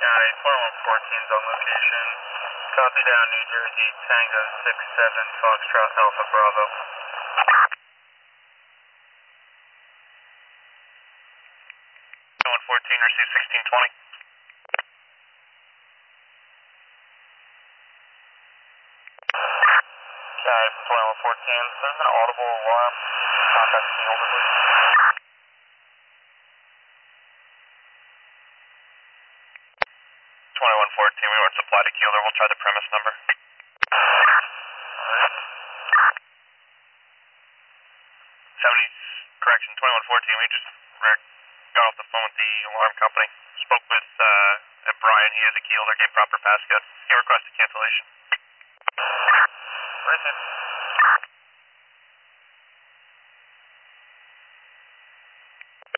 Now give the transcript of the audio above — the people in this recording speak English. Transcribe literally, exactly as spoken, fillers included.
Guy, twenty-one fourteen's on location. Copy down, New Jersey, Tango six seven, Foxtrot Alpha Bravo. twenty-one fourteen, receive sixteen twenty. Guy, twenty-one fourteen, there's an audible alarm. Contact the older please. twenty-one fourteen, we want supply to Keeler, we'll try the premise number. seventy, correction, twenty-one fourteen, we just got off the phone with the alarm company. Spoke with uh, Brian, he is a Keeler, gave proper passcode. He requested cancellation. Right.